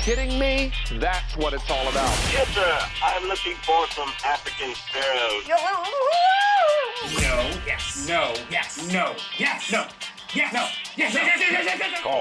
kidding me? That's what it's all about. Yes, sir. I'm looking for some African sparrows. No, yes, no, yes, no, yes, no. Yes, no, yes, yes. Call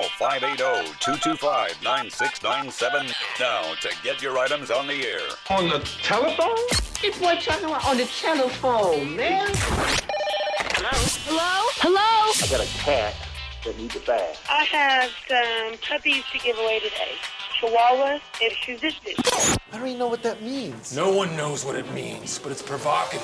580-225-9697 now to get your items on the air. On the telephone? It's what talking about on the telephone, man. Hello? Hello? I got a cat that needs a bath. I have some puppies to give away today. Chihuahua and Shih Tzu. I don't even know what that means. No one knows what it means, but it's provocative.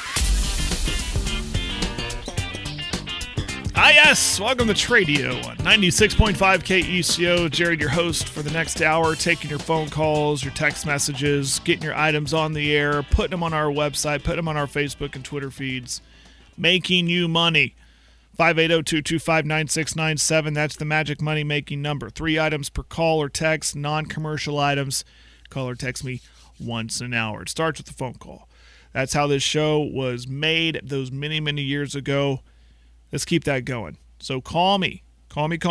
Ah, yes. Welcome to Tradio on 96.5 KECO. Jared, your host for the next hour, taking your phone calls, your text messages, getting your items on the air, putting them on our website, putting them on our Facebook and Twitter feeds, making you money. 580-225-9697. That's the magic money making number. 3 items per call or text, non-commercial items. Call or text me once an hour. It starts with a phone call. That's how this show was made those many, many years ago. Let's keep that going. So call me. Call me.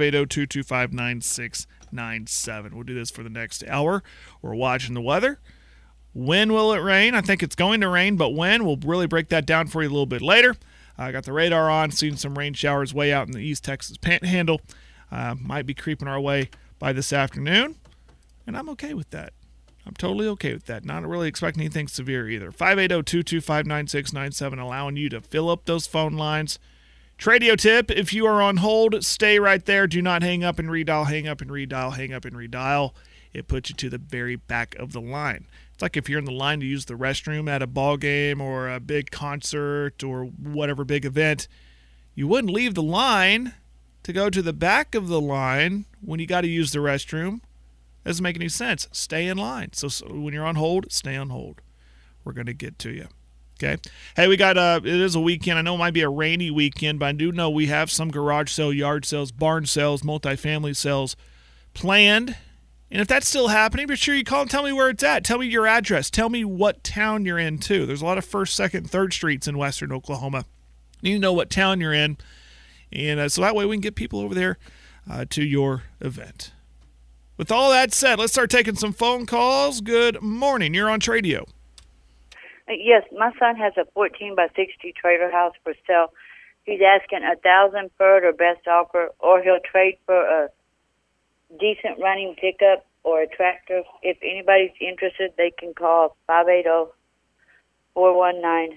580-225-9697. We'll do this for the next hour. We're watching the weather. When will it rain? I think it's going to rain, but when? We'll really break that down for you a little bit later. I got the radar on, seeing some rain showers way out in the East Texas Panhandle. Might be creeping our way by this afternoon, and I'm okay with that. I'm totally okay with that. Not really expecting anything severe either. 580-225-9697, allowing you to fill up those phone lines. Tradio tip, if you are on hold, stay right there. Do not hang up and redial, hang up and redial, hang up and redial. It puts you to the very back of the line. It's like if you're in the line to use the restroom at a ball game or a big concert or whatever big event. You wouldn't leave the line to go to the back of the line when you got to use the restroom. Doesn't make any sense. Stay in line. So when you're on hold, stay on hold. We're going to get to you. Okay. Hey, we got it is a weekend. I know it might be a rainy weekend, but I do know we have some garage sale, yard sales, barn sales, multifamily sales planned. And if that's still happening, be sure you call and tell me where it's at. Tell me your address. Tell me what town you're in, too. There's a lot of 1st, 2nd, 3rd streets in western Oklahoma. You need to know what town you're in. And so that way we can get people over there to your event. With all that said, let's start taking some phone calls. Good morning. You're on Tradio. Yes, my son has a 14 by 60 trailer house for sale. He's asking $1,000 for it or best offer, or he'll trade for a decent running pickup or a tractor. If anybody's interested, they can call 580-419-0147.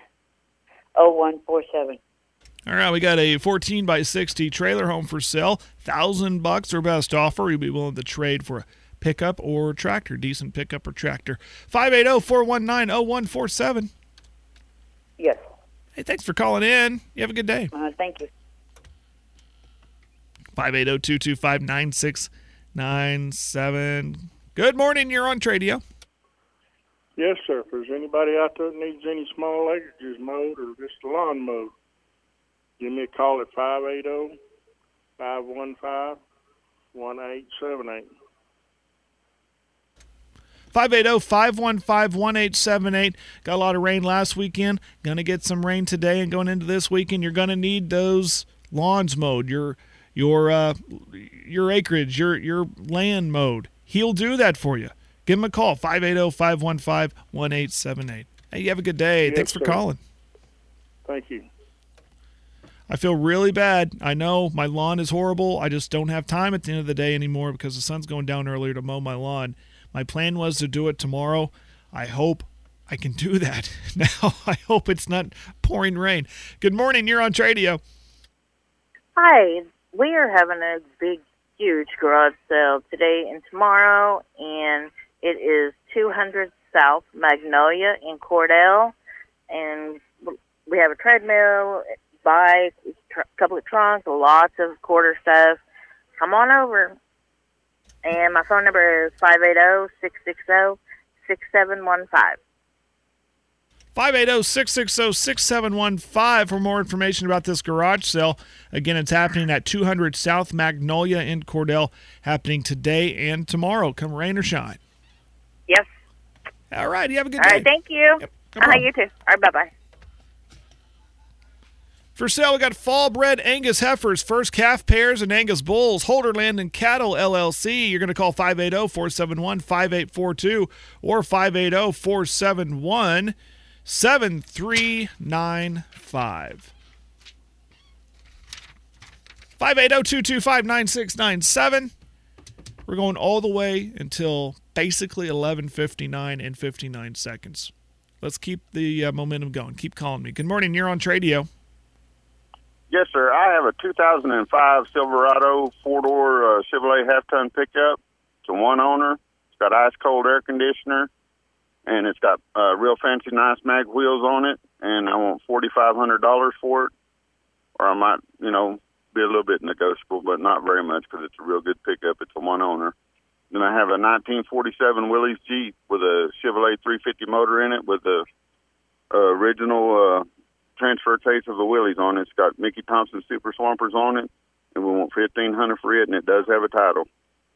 All right, we got a 14 by 60 trailer home for sale. $1,000 or best offer. You'll be willing to trade for a pickup or tractor, decent pickup or tractor. 580-419-0147. Yes. Hey, thanks for calling in. You have a good day. Thank you. 580-225-9697. Good morning. You're on Tradio. Yes, sir. If there's anybody out there that needs any small acreages mowed or just a lawn mowed, give me a call at 580-515-1878. 580-515-1878. Got a lot of rain last weekend. Going to get some rain today, and going into this weekend, you're going to need those lawns mowed, your acreage, your land mowed. He'll do that for you. Give him a call, 580-515-1878. Hey, you have a good day. Yes, thanks for calling. Thank you. I feel really bad. I know my lawn is horrible. I just don't have time at the end of the day anymore because the sun's going down earlier to mow my lawn. My plan was to do it tomorrow. I hope I can do that now. I hope it's not pouring rain. Good morning. You're on Tradio. Hi. We are having a big, huge garage sale today and tomorrow, and it is 200 South Magnolia in Cordell. And we have a treadmill, bike, a couple of trunks, lots of quarter stuff. Come on over. And my phone number is 580-660-6715. 580-660-6715 for more information about this garage sale. Again, it's happening at 200 South Magnolia in Cordell, happening today and tomorrow, come rain or shine. Yes. All right, you have a good day. day. All right, thank you. Yep, no problem. You too. All right, bye-bye. For sale, we got fall-bred Angus heifers, first calf pairs, and Angus bulls. Holderland and Cattle, LLC. You're going to call 580-471-5842 or 580-471-7395. 580-225-9697. We're going all the way until basically 11:59 and 59 seconds. Let's keep the momentum going. Keep calling me. Good morning. You're on Tradio. Yes, sir. I have a 2005 Silverado four-door Chevrolet half-ton pickup. It's a one-owner. It's got ice-cold air conditioner, and it's got real fancy, nice mag wheels on it, and I want $4,500 for it. Or I might, be a little bit negotiable, but not very much because it's a real good pickup. It's a one-owner. Then I have a 1947 Willys Jeep with a Chevrolet 350 motor in it with the original transfer case of the Willys on it. It's got Mickey Thompson Super Swampers on it, and we want $1,500 for it, and it does have a title.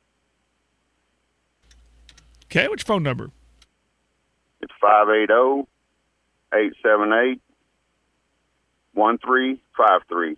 Okay, what's your phone number? It's 580-878-1353.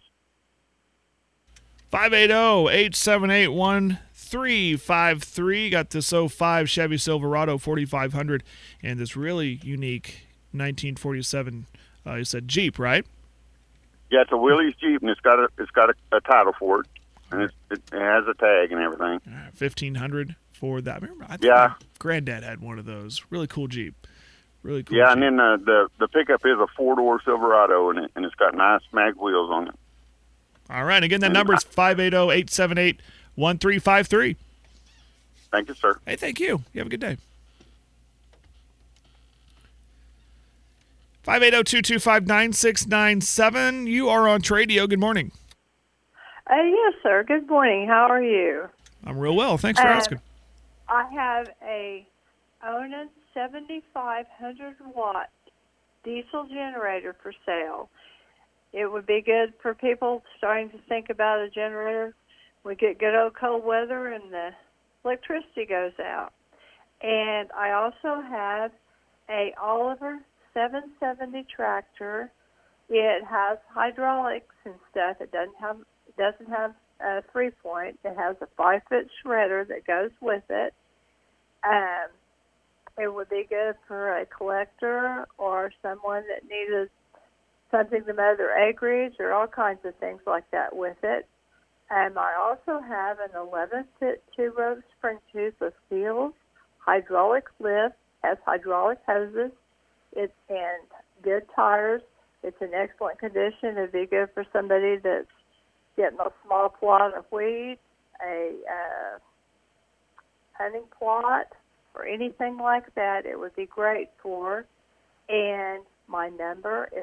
580-878-1353. Got this 05 Chevy Silverado 4500 and this really unique 1947 you said Jeep, right? Yeah, it's a Willys Jeep, and it's got a title for it, and it has a tag and everything. $1,500 for that. Remember, I think yeah, Granddad had one of those. Really cool Jeep. Really cool. Yeah, Jeep. And then the pickup is a four-door Silverado, and it's got nice mag wheels on it. All right. Again, that number is 580-878-1353. Thank you, sir. Hey, thank you. You have a good day. 580-225-9697. You are on Tradio. Good morning. Yes, sir. Good morning. How are you? I'm real well. Thanks for asking. I have a Onan 7,500-watt diesel generator for sale. It would be good for people starting to think about a generator. We get good old cold weather and the electricity goes out. And I also have a Oliver 770 tractor. It has hydraulics and stuff. It doesn't have a 3-point. It has a 5-foot shredder that goes with it. It would be good for a collector or someone that needed something to mow their acreage or all kinds of things like that with it. And I also have an 11-foot 2-row spring tooth with wheels, hydraulic lift, has hydraulic hoses. It's in good tires. It's in excellent condition. It'd be good for somebody that's getting a small plot of wheat, a hunting plot, or anything like that. It would be great for. And my number is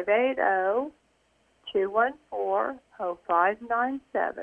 580-214-0597.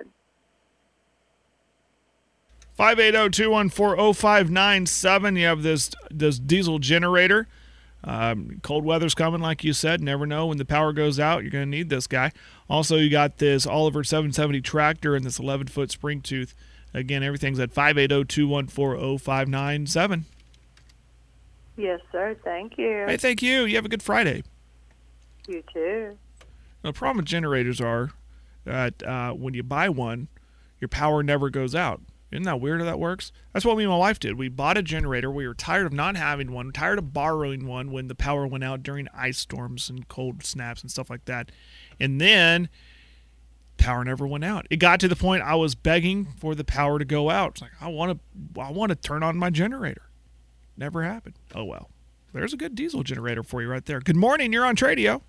580-214-0597. You have this diesel generator. Cold weather's coming, like you said. Never know when the power goes out. You're going to need this guy. Also, you got this Oliver 770 tractor and this 11-foot spring tooth. Again, everything's at 580-214-0597. Yes, sir. Thank you. Hey, thank you. You have a good Friday. You too. The problem with generators are that when you buy one, your power never goes out. Isn't that weird how that works? That's what me and my wife did. We bought a generator. We were tired of not having one, tired of borrowing one when the power went out during ice storms and cold snaps and stuff like that. And then power never went out. It got to the point I was begging for the power to go out. It's like, I want to turn on my generator. Never happened. Oh, well. There's a good diesel generator for you right there. Good morning. You're on Tradio.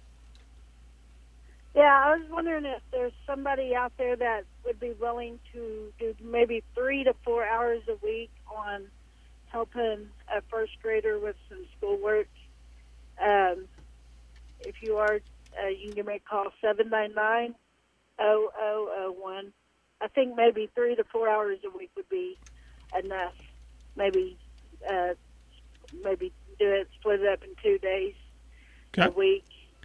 Yeah, I was wondering if there's somebody out there that would be willing to do maybe 3 to 4 hours a week on helping a first grader with some schoolwork. If you are, you can give me a call, 799-0001. I think maybe 3 to 4 hours a week would be enough. Maybe do it, split it up in 2 days a week.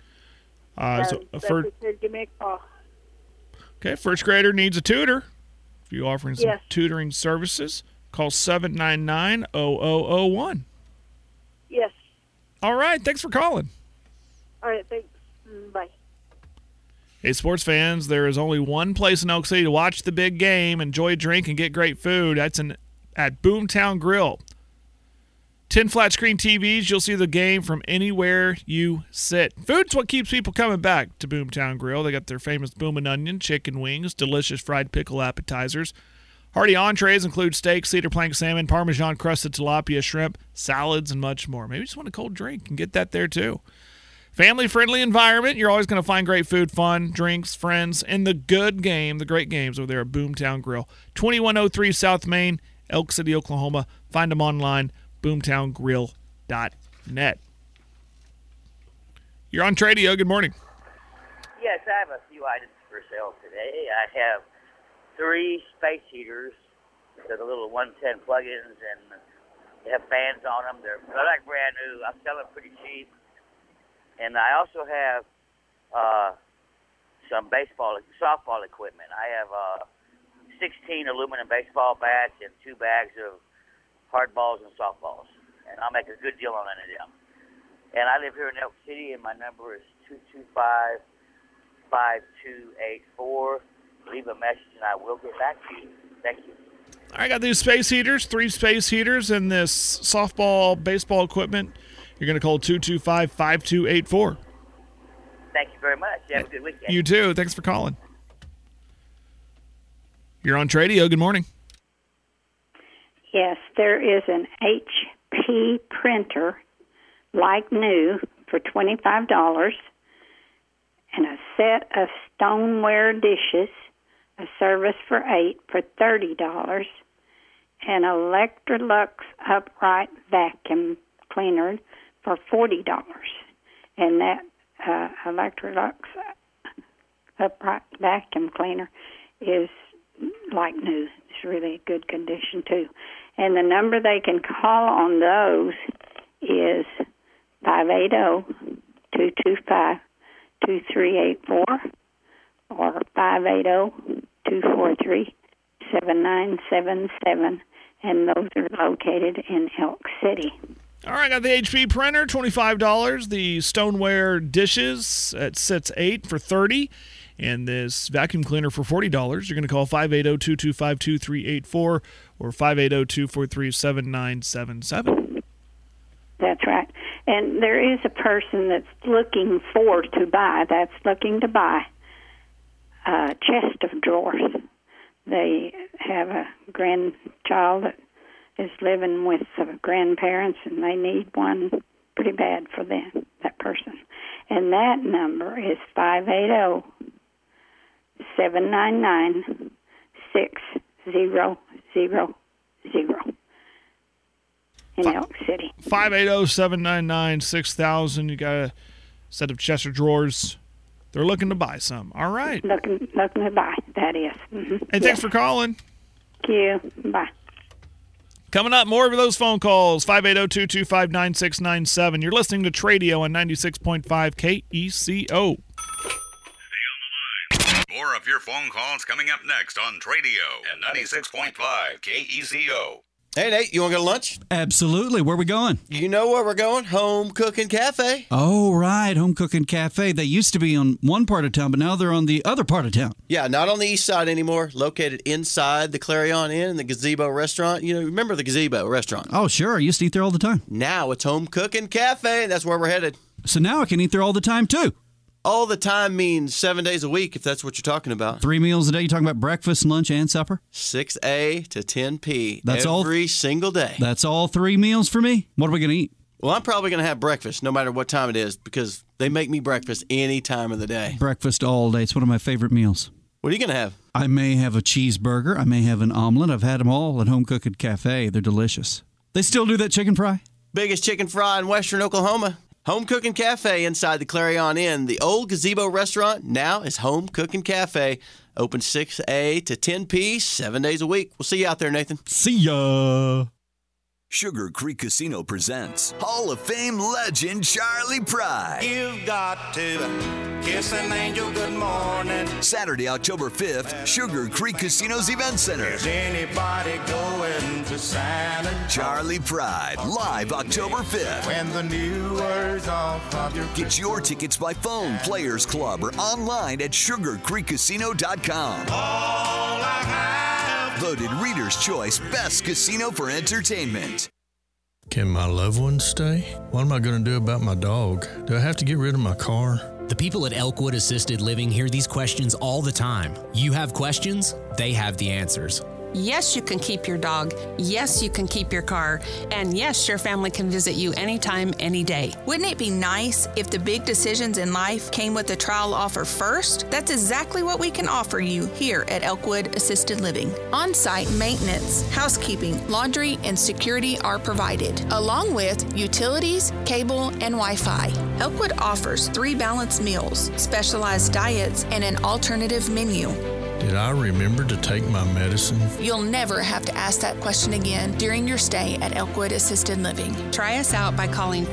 Give me a call. Okay, first grader needs a tutor. If you're offering some tutoring services, call 799-0001. Yes. All right, thanks for calling. All right, thanks. Bye. Hey, sports fans, there is only one place in Elk City to watch the big game, enjoy a drink, and get great food. That's at Boomtown Grill. 10 flat-screen TVs, you'll see the game from anywhere you sit. Food's what keeps people coming back to Boomtown Grill. They got their famous Boomin' Onion, chicken wings, delicious fried pickle appetizers. Hearty entrees include steak, cedar plank salmon, Parmesan-crusted tilapia shrimp, salads, and much more. Maybe you just want a cold drink and get that there, too. Family-friendly environment. You're always going to find great food, fun, drinks, friends, and the good game, the great games over there at Boomtown Grill. 2103 South Main, Elk City, Oklahoma. Find them online, boomtowngrill.net. You're on Tradio. Good morning. Yes, I have a few items for sale today. I have 3 space heaters. They're the little 110 plug-ins, and they have fans on them. They're like brand new. I'm selling them pretty cheap. And I also have some softball equipment. I have 16 aluminum baseball bats and 2 bags of hard balls and softballs. And I'll make a good deal on any of them. And I live here in Elk City, and my number is 225-5284. Leave a message, and I will get back to you. Thank you. I got these space heaters, 3 space heaters, and this softball, baseball equipment. You're going to call 225-5284. Thank you very much. You have a good weekend. You too. Thanks for calling. You're on Tradio. Good morning. Yes, there is an HP printer, like new, for $25, and a set of stoneware dishes, a service for $8 for $30, and Electrolux upright vacuum cleaner for $40. And that Electrolux upright vacuum cleaner is like new. It's really good condition, too. And the number they can call on those is 580-225-2384 or 580-243-7977, and those are located in Elk City. All right, got the HP printer, $25. The stoneware dishes, it sits $8 for $30. And this vacuum cleaner for $40. You're going to call 580-225-2384 or 580-243-7977. That's right. And there is a person that's looking to buy a chest of drawers. They have a grandchild that is living with grandparents, and they need one pretty bad for them, that person. And that number is 580-799-6000 in Elk City. 580-799-6000. You got a set of chest of drawers. They're looking to buy some. All right. Looking to buy, that is. Mm-hmm. Hey, thanks for calling. Thank you. Bye. Coming up, more of those phone calls, 580-225-9697. You're listening to Tradio on 96.5 KECO. More of your phone calls coming up next on Tradio at 96.5 KECO. Hey, Nate, you want to go to lunch? Absolutely. Where are we going? You know where we're going. Home Cooking Cafe. Oh, right. Home Cooking Cafe. They used to be on one part of town, but now they're on the other part of town. Yeah, not on the east side anymore. Located inside the Clarion Inn and the Gazebo Restaurant. You know, remember the Gazebo Restaurant? Oh, sure. I used to eat there all the time. Now it's Home Cooking Cafe, and that's where we're headed. So now I can eat there all the time, too. All the time means 7 days a week, if that's what you're talking about. 3 meals a day? You talking about breakfast, lunch, and supper? 6A to 10P. That's every single day. That's all 3 meals for me? What are we going to eat? Well, I'm probably going to have breakfast no matter what time it is because they make me breakfast any time of the day. Breakfast all day. It's one of my favorite meals. What are you going to have? I may have a cheeseburger. I may have an omelet. I've had them all at Home Cooking Cafe. They're delicious. They still do that chicken fry? Biggest chicken fry in western Oklahoma. Home Cooking Cafe inside the Clarion Inn. The old Gazebo Restaurant now is Home Cooking Cafe. Open 6A to 10P, 7 days a week. We'll see you out there, Nathan. See ya. Sugar Creek Casino presents Hall of Fame legend Charlie Pride. You've got to kiss an angel good morning. Saturday, October 5th, Sugar Creek Casino's Event Center. Is anybody going to Santa. Charlie Pride, live October 5th. When the new word's off of your... Get your tickets by phone, Players Club, or online at SugarCreekCasino.com. All I have. Voted Reader's Choice Best Casino for Entertainment. Can my loved ones stay? What am I going to do about my dog? Do I have to get rid of my car? The people at Elkwood Assisted Living hear these questions all the time. You have questions, they have the answers. Yes, you can keep your dog. Yes, you can keep your car. And yes, your family can visit you anytime, any day. Wouldn't it be nice if the big decisions in life came with a trial offer first? That's exactly what we can offer you here at Elkwood Assisted Living. On-site maintenance, housekeeping, laundry, and security are provided, along with utilities, cable, and Wi-Fi. Elkwood offers 3 balanced meals, specialized diets, and an alternative menu. Did I remember to take my medicine? You'll never have to ask that question again during your stay at Elkwood Assisted Living. Try us out by calling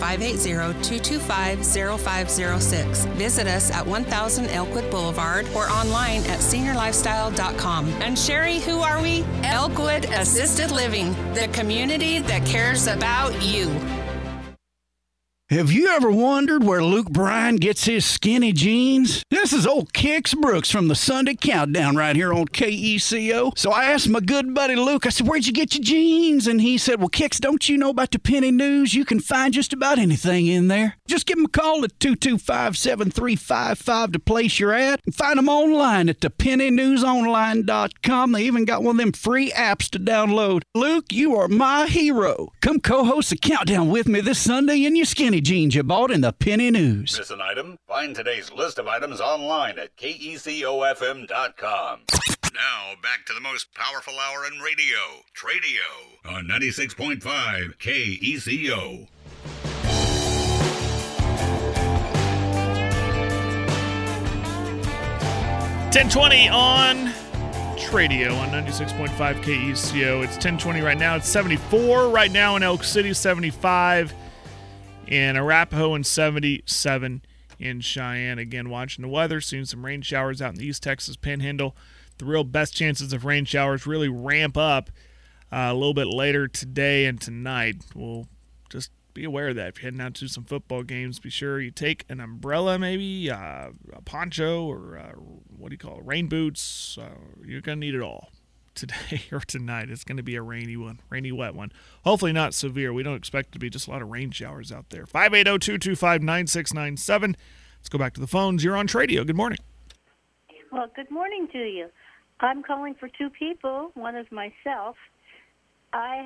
580-225-0506. Visit us at 1000 Elkwood Boulevard or online at seniorlifestyle.com. And Sherry, who are we? Elkwood Assisted Living, the community that cares about you. Have you ever wondered where Luke Bryan gets his skinny jeans? This is old Kix Brooks from the Sunday Countdown right here on KECO. So I asked my good buddy Luke, I said, where'd you get your jeans? And he said, well, Kix, don't you know about the Penny News? You can find just about anything in there. Just give them a call at 225-7355 to place your ad. And find them online at thepennynewsonline.com. They even got one of them free apps to download. Luke, you are my hero. Come co-host the Countdown with me this Sunday in your skinny jeans you bought in the Penny News. Miss an item? Find today's list of items online at KECOFM.com. Now, back to the most powerful hour in radio, Tradio, on 96.5 KECO. .1020 on Tradio on 96.5 KECO. It's 10:20 right now. It's 74 right now in Elk City, 75 in Arapahoe, and 77 in Cheyenne. Again, watching the weather, seeing some rain showers out in the East Texas Panhandle. The real best chances of rain showers really ramp up a little bit later today and tonight. We'll just be aware of that. If you're heading out to some football games, be sure you take an umbrella, maybe a poncho, or rain boots. You're going to need it all today or tonight. It's going to be a rainy wet one. Hopefully not severe. We don't expect it to be just a lot of rain showers out there. 580-225-9697. Let's go back to the phones. You're on Tradio. Good morning. Well, good morning to you. I'm calling for 2 people. One is myself. I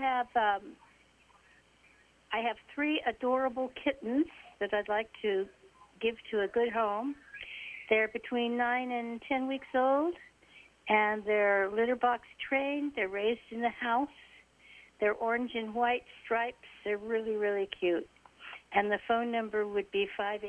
have 3 adorable kittens that I'd like to give to a good home. They're between 9 and 10 weeks old, and they're litter box trained. They're raised in the house. They're orange and white stripes. They're really, really cute. And the phone number would be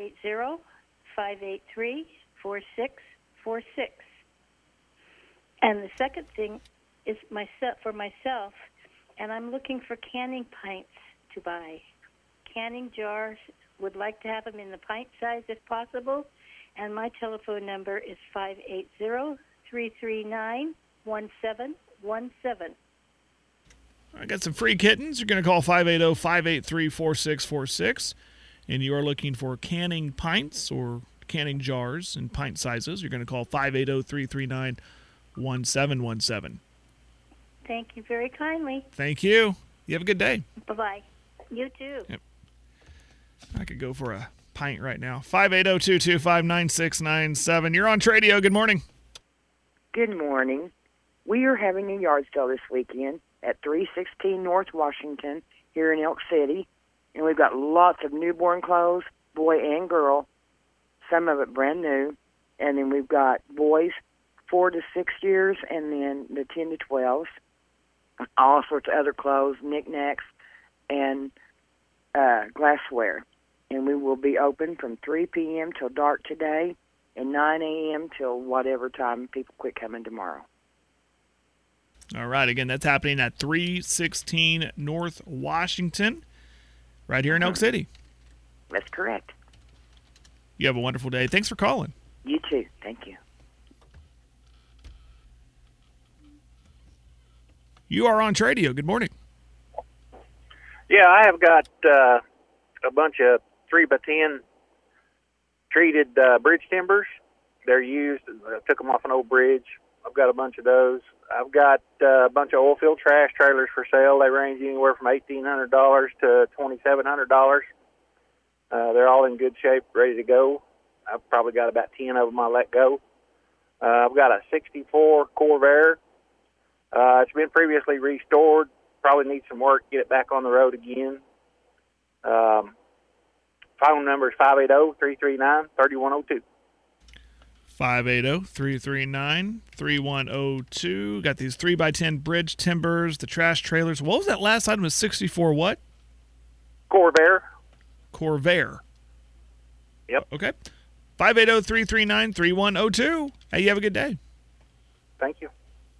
580-583-4646. And the second thing is for myself, and I'm looking for canning pints to buy. Canning jars, would like to have them in the pint size if possible. And my telephone number is 580-339-1717. I got some free kittens. You're going to call 580-583-4646. And you are looking for canning pints or canning jars in pint sizes. You're going to call 580-339-1717. Thank you very kindly. Thank you. You have a good day. Bye-bye. You too. Yep. I could go for a pint right now. 580-225-9697. You're on Tradio. Good morning. Good morning. We are having a yard sale this weekend at 316 North Washington here in Elk City. And we've got lots of newborn clothes, boy and girl, some of it brand new. And then we've got boys 4 to 6 years, and then the 10 to 12s. All sorts of other clothes, knickknacks, and glassware. And we will be open from 3 p.m. till dark today and 9 a.m. till whatever time people quit coming tomorrow. All right. Again, that's happening at 316 North Washington, right here in Elk City. That's correct. You have a wonderful day. Thanks for calling. You too. Thank you. You are on Tradio. Good morning. Yeah, I have got a bunch of 3x10 treated bridge timbers. They're used. I took them off an old bridge. I've got a bunch of those. I've got a bunch of oil field trash trailers for sale. They range anywhere from $1,800 to $2,700. They're all in good shape, ready to go. I've probably got about 10 of them I let go. I've got a 64 Corvair. It's been previously restored. Probably needs some work, get it back on the road again. Phone number is 580-339-3102. 580-339-3102. Got these 3x10 bridge timbers, the trash trailers. What was that last item? Was 64 what? Corvair. Corvair. Yep. Okay. 580-339-3102. Hey, you have a good day. Thank you.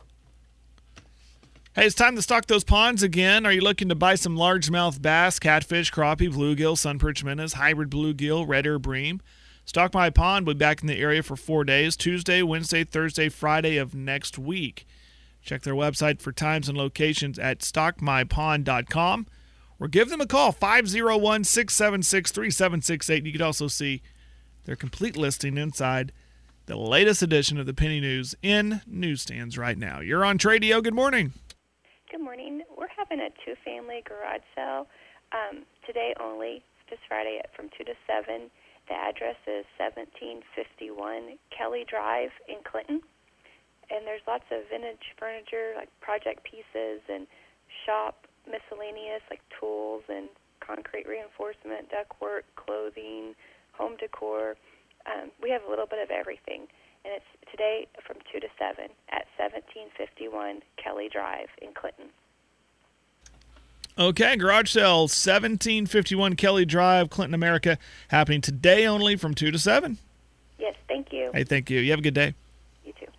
Hey, it's time to stock those ponds again. Are you looking to buy some largemouth bass, catfish, crappie, bluegill, sunperch minnows, hybrid bluegill, red ear bream? Stock My Pond will be back in the area for 4 days, Tuesday, Wednesday, Thursday, Friday of next week. Check their website for times and locations at stockmypond.com or give them a call, 501-676-3768. You can also see their complete listing inside the latest edition of the Penny News in newsstands right now. You're on Tradio. Good morning. Good morning. We're having a two-family garage sale today only, this Friday from 2 to 7. The address is 1751 Kelly Drive in Clinton. And there's lots of vintage furniture, like project pieces and shop miscellaneous, like tools and concrete reinforcement, ductwork, clothing, home decor. We have a little bit of everything. And it's today from 2 to 7 at 1751 Kelly Drive in Clinton. Okay, garage sale, 1751 Kelly Drive, Clinton, America, happening today only from 2 to 7. Yes, thank you. Hey, thank you. You have a good day. You too.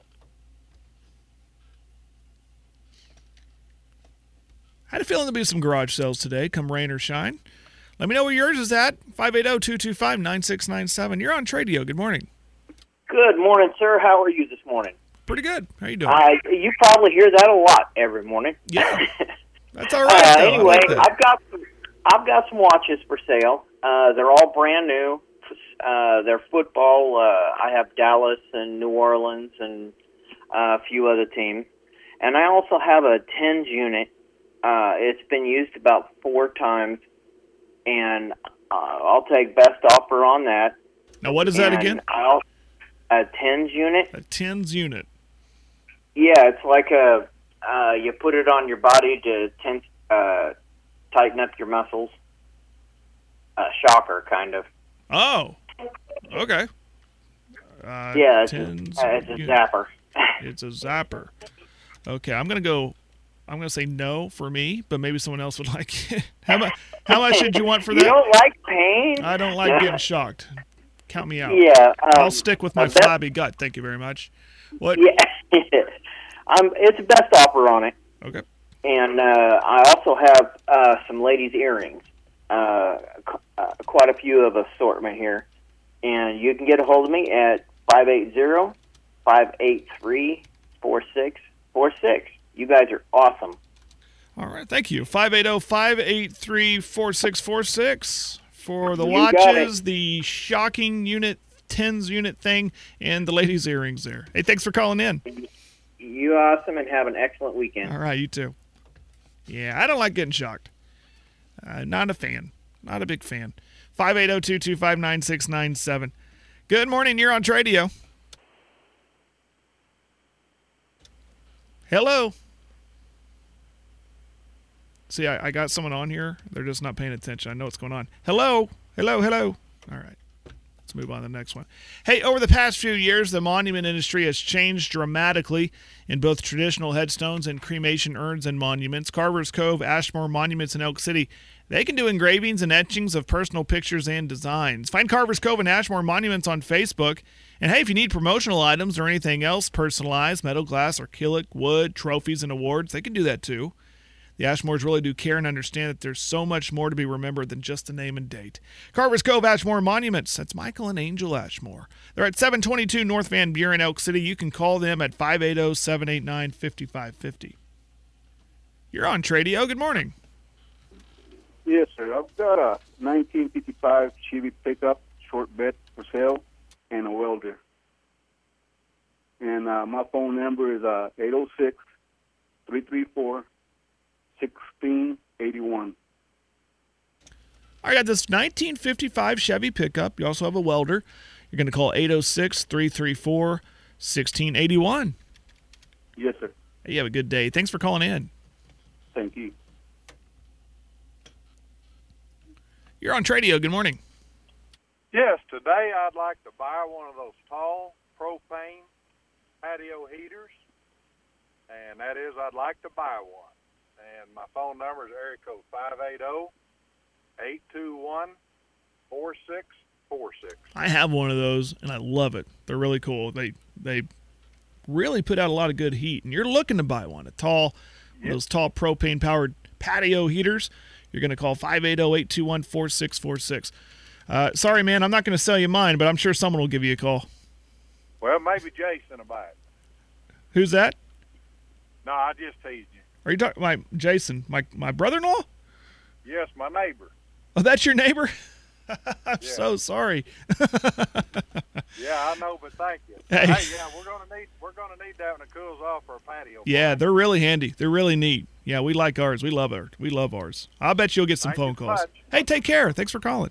I had a feeling there'll be some garage sales today, come rain or shine. Let me know where yours is at, 580-225-9697. You're on Tradio. Good morning. Good morning, sir. How are you this morning? Pretty good. How you doing? You probably hear that a lot every morning. Yeah, that's all right. Anyway, like I've got some watches for sale. They're all brand new. They're football. I have Dallas and New Orleans and a few other teams, and I also have a TENS unit. It's been used about 4 times, and I'll take best offer on that. Now, what is that again? A TENS unit. A TENS unit. Yeah, it's like you put it on your body to tighten up your muscles. A shocker, kind of. Oh, okay. Yeah, it's a zapper. It's a zapper. Okay, I'm gonna say no for me, but maybe someone else would like it. How much did you want for that? You don't like pain? I don't like getting shocked. Count me out. Yeah. I'll stick with my flabby gut. Thank you very much. What? Yeah. It's the best offer on it. Okay. And I also have some ladies' earrings. Quite a few of assortment here. And you can get a hold of me at 580-583-4646. You guys are awesome. All right, thank you. 580-583-4646 for the watches, the shocking unit, TENS unit thing, and the ladies' earrings there. Hey, thanks for calling in. You awesome, and have an excellent weekend. All right, you too. Yeah, I don't like getting shocked. Not a fan. Not a big fan. 580-225-9697. Good morning. You're on Tradio. Hello. See, I got someone on here. They're just not paying attention. I know what's going on. Hello. Hello. Hello. All right. Let's move on to the next one. Hey, over the past few years, the monument industry has changed dramatically in both traditional headstones and cremation urns and monuments. Carver's Cove, Ashmore Monuments in Elk City, they can do engravings and etchings of personal pictures and designs. Find Carver's Cove and Ashmore Monuments on Facebook. And hey, if you need promotional items or anything else personalized, metal, glass, acrylic, wood, trophies, and awards, they can do that too. The Ashmores really do care and understand that there's so much more to be remembered than just the name and date. Carver's Cove Ashmore Monuments. That's Michael and Angel Ashmore. They're at 722 North Van Buren, Elk City. You can call them at 580-789-5550. You're on Tradio. Good morning. Yes, sir. I've got a 1955 Chevy pickup, short bed for sale, and a welder. And my phone number is 806-334-1681. I got this 1955 Chevy pickup. You also have a welder. You're going to call 806-334-1681. Yes, sir. Hey, you have a good day. Thanks for calling in. Thank you. You're on Tradio. Good morning. Yes, today I'd like to buy one of those tall propane patio heaters, and that is I'd like to buy one. And my phone number is area code 580-821-4646. I have one of those, and I love it. They're really cool. They really put out a lot of good heat, and you're looking to buy one, one of those tall propane-powered patio heaters. You're going to call 580-821-4646. Sorry, man, I'm not going to sell you mine, but I'm sure someone will give you a call. Well, maybe Jason will buy it. Who's that? No, I just teased you. Are you talking Jason, my brother-in-law? Yes, my neighbor. Oh, that's your neighbor? I'm so sorry. Yeah, I know, but thank you. Hey. Yeah, we're gonna need that when it cools off for a patio. Yeah, they're really handy. They're really neat. Yeah, we like ours. We love ours. We love ours. I'll bet you'll get some phone calls. Much. Hey, take care. Thanks for calling.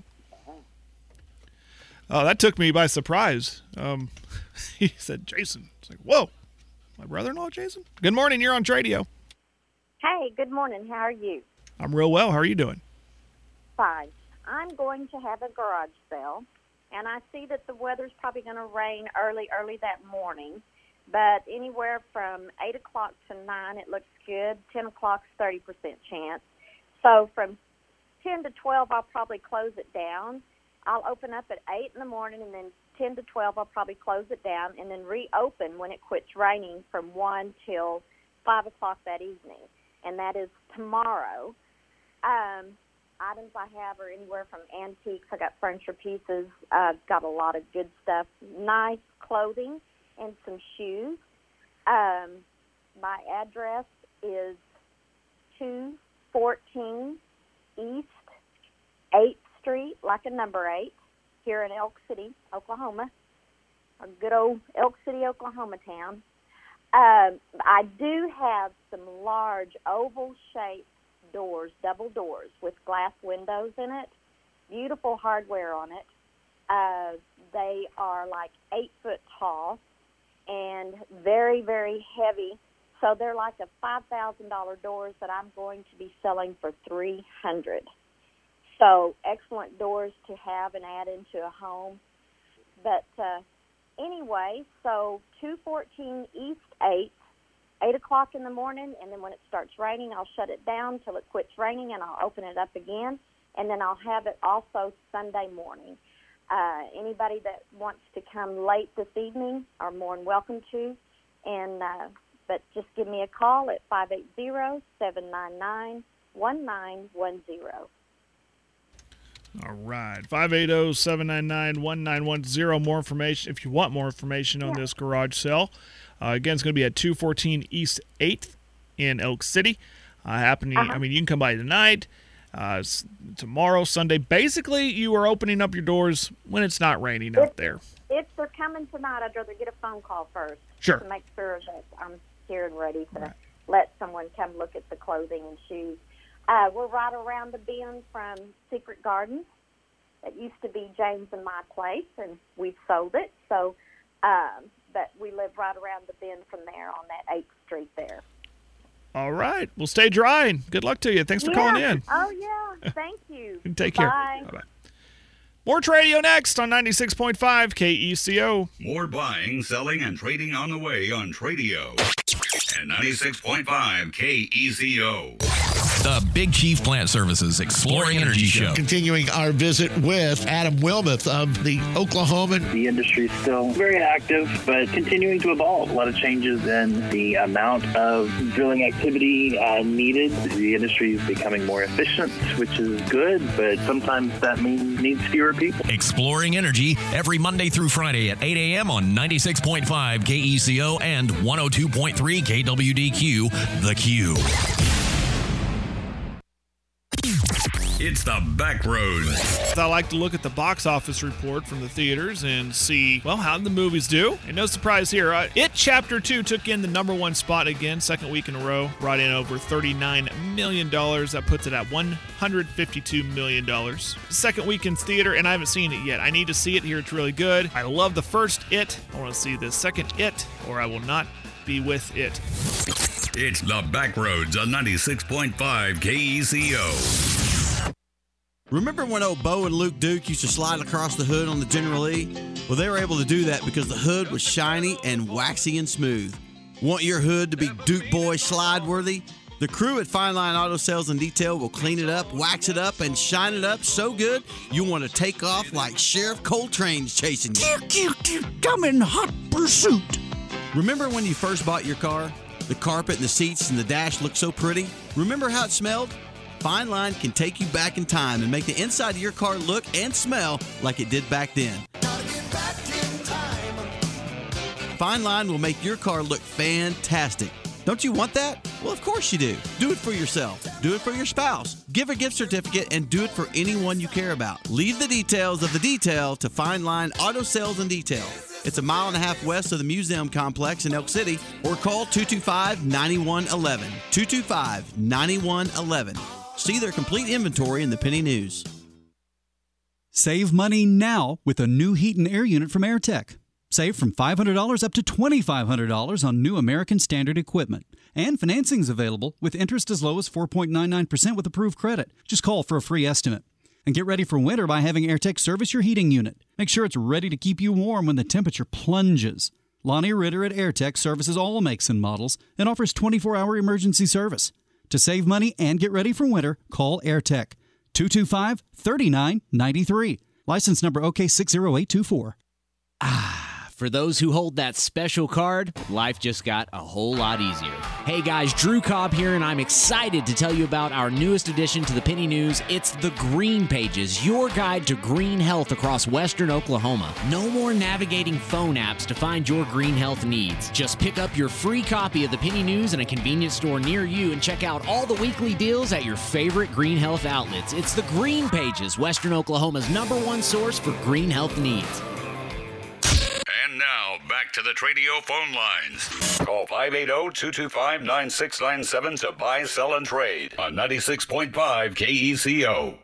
Oh, that took me by surprise. He said, Jason. It's like, whoa, my brother-in-law, Jason? Good morning. You're on Tradio. Hey, good morning. How are you? I'm real well. How are you doing? Fine. I'm going to have a garage sale, and I see that the weather's probably going to rain early that morning, but anywhere from 8 o'clock to 9, it looks good. 10 o'clock's 30% chance. So from 10 to 12, I'll probably close it down. I'll open up at 8 in the morning, and then 10 to 12, I'll probably close it down, and then reopen when it quits raining from 1 till 5 o'clock that evening, and that is tomorrow. Items I have are anywhere from antiques. I got furniture pieces. Got a lot of good stuff. Nice clothing and some shoes. My address is 214 East 8th Street, like a number 8, here in Elk City, Oklahoma. A good old Elk City, Oklahoma town. I do have some large oval-shaped doors, double doors with glass windows in it. Beautiful hardware on it. They are like 8 foot tall and very, very heavy. So they're like a $5,000 doors that I'm going to be selling for $300. So excellent doors to have and add into a home. But anyway, so 214 East 8th. 8 o'clock in the morning, and then when it starts raining, I'll shut it down till it quits raining, and I'll open it up again, and then I'll have it also Sunday morning. Anybody that wants to come late this evening are more than welcome to, and but just give me a call at 580-799-1910. All right, 580-799-1910. More information, if you want more information on this garage sale. Again, it's going to be at 214 East 8th in Elk City. I mean, you can come by tonight, tomorrow, Sunday. Basically, you are opening up your doors when it's not raining out there. If they're coming tonight, I'd rather get a phone call first. Sure. To make sure that I'm here and ready to let someone come look at the clothing and shoes. We're right around the bend from Secret Gardens. That used to be James and my place, and we've sold it. So, but we live right around the bend from there on that 8th Street there. All right. Well, stay dry, and good luck to you. Thanks for calling in. Oh, yeah. Thank you. Take care. Bye-bye. More Tradio next on 96.5 KECO. More buying, selling, and trading on the way on Tradio and 96.5 KECO. The Big Chief Plant Services Exploring Energy Show. Continuing our visit with Adam Wilmoth of the Oklahoman. The industry is still very active, but continuing to evolve. A lot of changes in the amount of drilling activity needed. The industry is becoming more efficient, which is good, but sometimes that means needs fewer people. Exploring Energy every Monday through Friday at 8 a.m. on 96.5 KECO and 102.3 KWDQ, The Q. It's the Back Roads. I like to look at the box office report from the theaters and see, well, how did the movies do? And no surprise here, It Chapter 2 took in the #1 spot again, second week in a row, brought in over $39 million. That puts it at $152 million. Second week in theater, and I haven't seen it yet. I need to see it here. It's really good. I love the first It. I want to see the second It, or I will not be with it. It's the Back Roads on 96.5 KECO. Remember when old Bo and Luke Duke used to slide across the hood on the General E? Well, they were able to do that because the hood was shiny and waxy and smooth. Want your hood to be Duke Boy slide-worthy? The crew at Fine Line Auto Sales and Detail will clean it up, wax it up, and shine it up so good you'll want to take off like Sheriff Coltrane's chasing you. I'm in hot pursuit. Remember when you first bought your car? The carpet and the seats and the dash looked so pretty? Remember how it smelled? Fine Line can take you back in time and make the inside of your car look and smell like it did back then. Fine Line will make your car look fantastic. Don't you want that? Well, of course you do. Do it for yourself. Do it for your spouse. Give a gift certificate and do it for anyone you care about. Leave the details of the detail to Fine Line Auto Sales and Detail. It's a 1.5 miles west of the Museum Complex in Elk City, or call 225-9111. 225-9111. See their complete inventory in the Penny News. Save money now with a new heat and air unit from AirTech. Save from $500 up to $2,500 on new American Standard equipment. And financing's available with interest as low as 4.99% with approved credit. Just call for a free estimate. And get ready for winter by having AirTech service your heating unit. Make sure it's ready to keep you warm when the temperature plunges. Lonnie Ritter at AirTech services all makes and models and offers 24-hour emergency service. To save money and get ready for winter, call AirTech. 225-3993. License number OK60824. For those who hold that special card, life just got a whole lot easier. Hey guys, Drew Cobb here, and I'm excited to tell you about our newest addition to the Penny News. It's the Green Pages, your guide to green health across western Oklahoma. No more navigating phone apps to find your green health needs. Just pick up your free copy of the Penny News in a convenience store near you and check out all the weekly deals at your favorite green health outlets. It's the Green Pages, western Oklahoma's #1 source for green health needs. And now, back to the Tradio phone lines. Call 580-225-9697 to buy, sell, and trade on 96.5 KECO.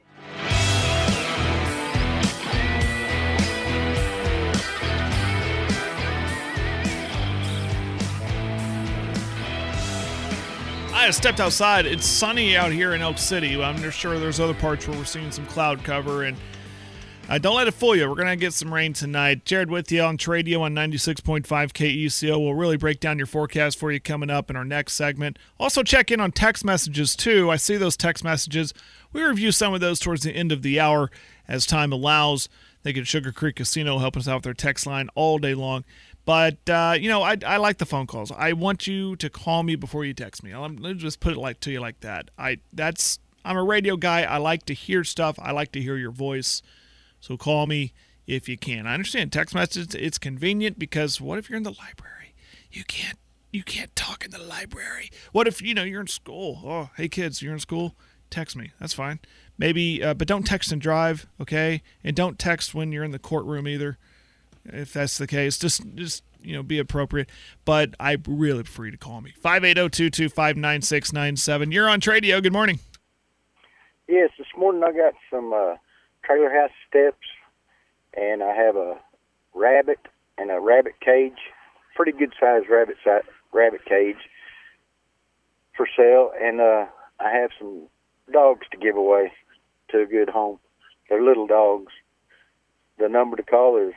I have stepped outside. It's sunny out here in Elk City. I'm sure there's other parts where we're seeing some cloud cover, and don't let it fool you. We're going to get some rain tonight. Jared with you on Tradio on 96.5 KECO. We'll really break down your forecast for you coming up in our next segment. Also check in on text messages, too. I see those text messages. We review some of those towards the end of the hour as time allows. They can Sugar Creek Casino help us out with their text line all day long. But, I like the phone calls. I want you to call me before you text me. Let me just put it to you like that. I'm a radio guy. I like to hear stuff. I like to hear your voice. So call me if you can. I understand text messages, it's convenient because what if you're in the library? You can't talk in the library. What if, you're in school? Oh, hey kids, you're in school? Text me. That's fine. Maybe, but don't text and drive, okay? And don't text when you're in the courtroom either, if that's the case. Just be appropriate. But I really prefer you to call me. 580-225-9697. You're on Tradio. Good morning. Yes, this morning I got some trailer house steps, and I have a rabbit and a rabbit cage, pretty good sized rabbit cage for sale, and I have some dogs to give away to a good home. They're little dogs. The number to call is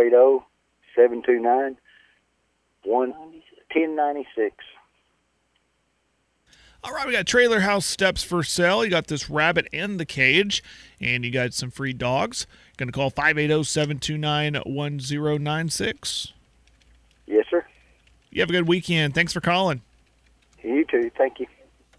580-729-1096. All right, we got trailer house steps for sale. You got this rabbit and the cage, and you got some free dogs. Going to call 580-729-1096. Yes, sir. You have a good weekend. Thanks for calling. You too. Thank you.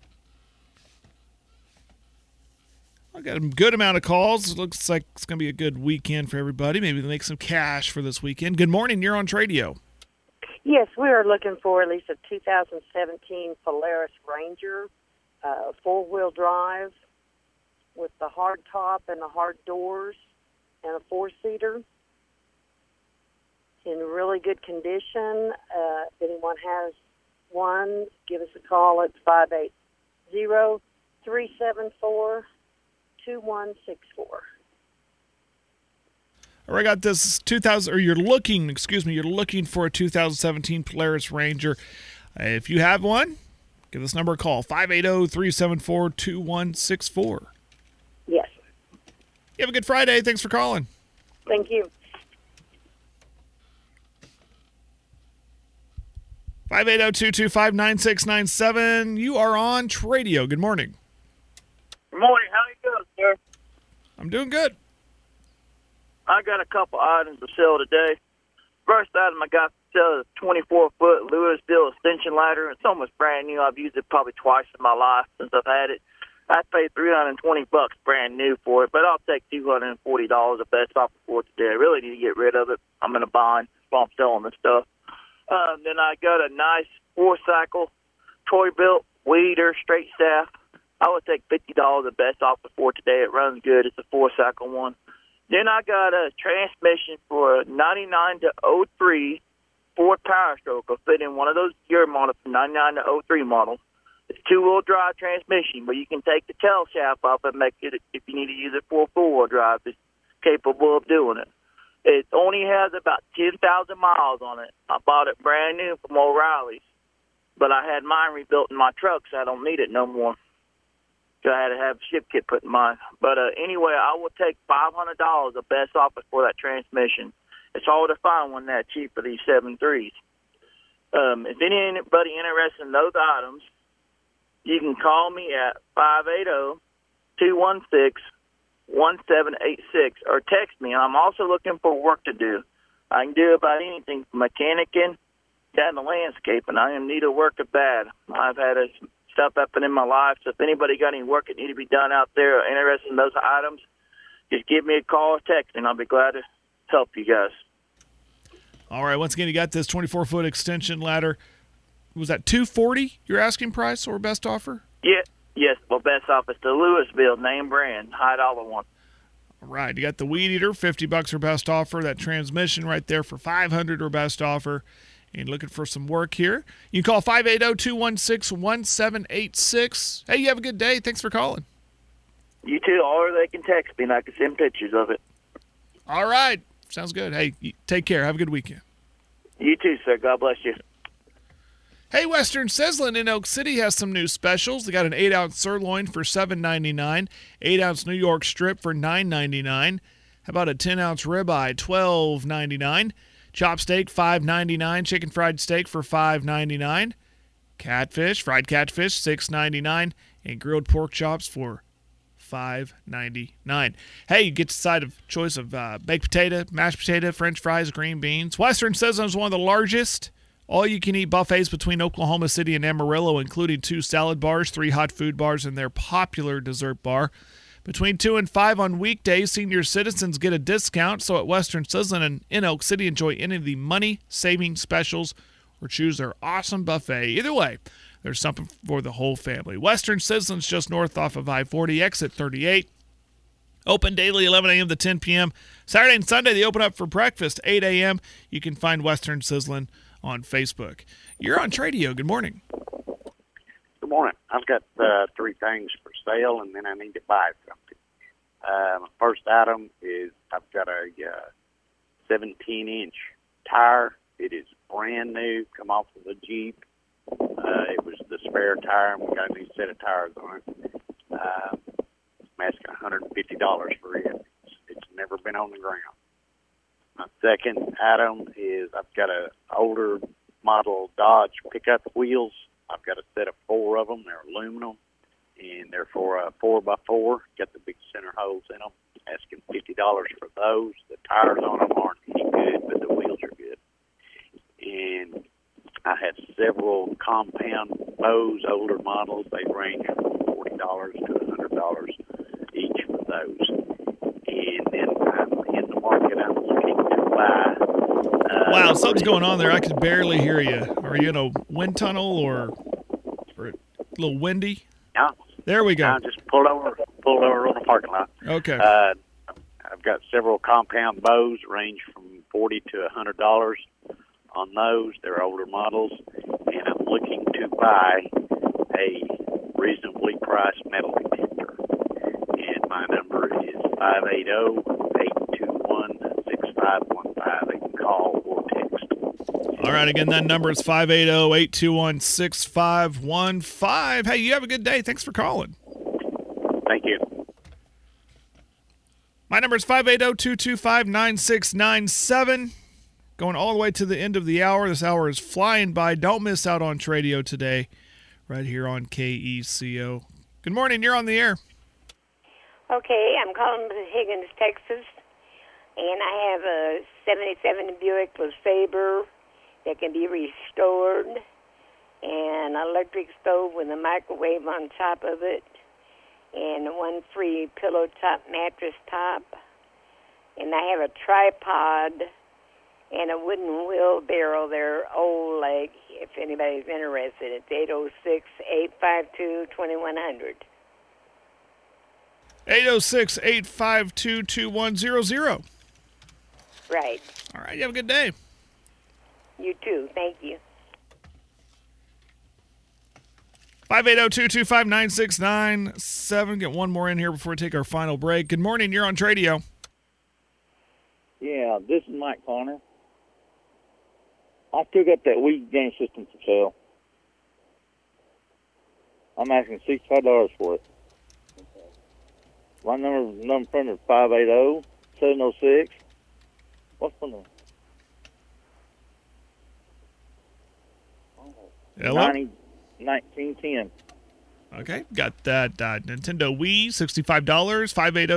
I got a good amount of calls. It looks like it's going to be a good weekend for everybody. Maybe they'll make some cash for this weekend. Good morning. You're on Tradio. Yes, we are looking for at least a 2017 Polaris Ranger, four-wheel drive, with the hard top and the hard doors and a 4-seater. In really good condition. If anyone has one, give us a call at 580-374-2164. All right, I got this 2000, or you're looking for a 2017 Polaris Ranger. If you have one, give this number a call, 580-374-2164. Yes. You have a good Friday. Thanks for calling. Thank you. 580-225-9697. You are on Tradio. Good morning. Good morning. How you doing, sir? I'm doing good. I got a couple items to sell today. First item I got to sell is a 24-foot Louisville extension ladder. It's almost brand new. I've used it probably twice in my life since I've had it. I paid $320 brand new for it, but I'll take $240 the best offer for it today. I really need to get rid of it. I'm in a bind while I'm selling this stuff. Then I got a nice 4-cycle Troy-built weed eater straight staff. I would take $50 the best offer for it today. It runs good. It's a 4-cycle one. Then I got a transmission for a 99 to 03 Ford Power Stroke. I'll fit in one of those gear models from 99 to 03 model. It's 2-wheel drive transmission, but you can take the tail shaft off and make it, if you need to use it for a 4-wheel drive, it's capable of doing it. It only has about 10,000 miles on it. I bought it brand new from O'Reilly's, but I had mine rebuilt in my truck, so I don't need it no more. So I had to have a ship kit put in mine. But anyway, I will take $500 the best offer for that transmission. It's hard to find one that cheap for these 7.3s. If anybody interested in those items, you can call me at 580-216-1786 or text me. I'm also looking for work to do. I can do about anything from mechanicking down to landscaping. I am in need of work bad. I've had stuff happen in my life, so if anybody got any work that need to be done out there or interested in those items, just give me a call or text, and I'll be glad to help you guys. All right, once again, you got this 24-foot extension ladder. Was that $240 your asking price or best offer? Yeah, yes, well, best offer. It's the Louisville name brand, high dollar one. All right, you got the weed eater, $50 for best offer. That transmission right there for $500 or best offer. And looking for some work here, you can call 580-216-1786. Hey, you have a good day. Thanks for calling. You too, or they can text me and I can send pictures of it. All right. Sounds good. Hey, take care. Have a good weekend. You too, sir. God bless you. Hey, Western Sizzlin' in Oak City has some new specials. They got an 8-ounce sirloin for $7.99, 8-ounce New York strip for $9.99. How about a 10-ounce ribeye, $12.99. Chop steak, $5.99. Chicken fried steak for $5.99. Catfish, fried catfish, $6.99. And grilled pork chops for $5.99. Hey, you get to decide a choice of baked potato, mashed potato, French fries, green beans. Western Sizzlin' is one of the largest all-you-can-eat buffets between Oklahoma City and Amarillo, including 2 salad bars, 3 hot food bars, and their popular dessert bar. Between 2 and 5 on weekdays, senior citizens get a discount. So at Western Sizzlin' and in Oak City, enjoy any of the money-saving specials or choose their awesome buffet. Either way, there's something for the whole family. Western Sizzlin's just north off of I-40, exit 38. Open daily 11 a.m. to 10 p.m. Saturday and Sunday, they open up for breakfast 8 a.m. You can find Western Sizzlin' on Facebook. You're on Tradio. Good morning. Good morning. I've got 3 things for sale, and then I need to buy something. My first item is I've got a 17-inch tire. It is brand new, come off of the Jeep. It was the spare tire, and we got a new set of tires on it. I'm asking $150 for it. It's never been on the ground. My second item is I've got a older model Dodge pickup wheels. I've got a set of 4 of them. They're aluminum, and they're for a 4x4. Got the big center holes in them. Asking $50 for those. The tires on them aren't any good, but the wheels are good. And I have several compound bows, older models. They range from $40 to $100 each for those. And then I'm in the market. I'm looking to buy. Wow, something's going on there. I can barely hear you. Are you in a wind tunnel or a little windy? No. There we go. I just pulled over pull over on the parking lot. Okay. I've got several compound bows, range from $40 to $100 on those. They're older models, and I'm looking to buy a reasonably priced metal detector. And my number is 580-821-6515. They can call or text. All right, again, that number is 580-821-6515. Hey, you have a good day. Thanks for calling. Thank you. My number is 580-225-9697. Going all the way to the end of the hour. This hour is flying by. Don't miss out on Tradio today, right here on KECO. Good morning. You're on the air. Okay, I'm calling from Higgins, Texas, and I have a 77 Buick LeSabre that can be restored, and an electric stove with a microwave on top of it, and one free pillow top mattress top, and I have a tripod and a wooden wheelbarrow. They're old, like, if anybody's interested. It's 806-852-2100. 806-852-2100. Right. All right, you have a good day. You too. Thank you. 580-225-9697. Get one more in here before we take our final break. Good morning. You're on Tradio. Yeah, this is Mike Connor. I took up that Wii game system for sale. I'm asking $65 for it. My number printer is 580-706. What's the number? Hello? 1910. Okay, got that Nintendo Wii, $65,